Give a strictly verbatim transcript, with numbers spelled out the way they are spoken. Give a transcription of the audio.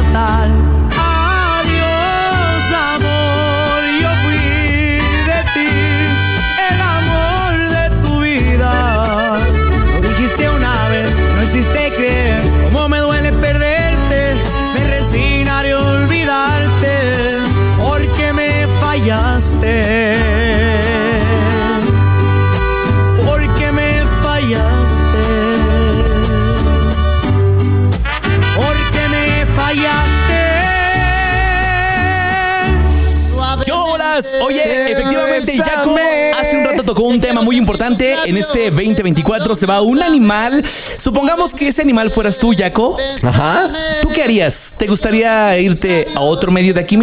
fatal. Adiós, amor, yo fui de ti, el amor de tu vida. Lo dijiste una vez, no existe creer. Cómo me duele perderte, me resignaré a olvidarte, porque me fallaste. Porque me fallaste. Porque me fallaste. ¿Qué horas? Oye, efectivamente, Yaco hace un rato tocó un tema muy importante. En este veinte veinticuatro se va un animal. Supongamos que ese animal fueras tú, Yaco. Ajá. ¿Tú qué harías? ¿Te gustaría irte a otro medio de aquí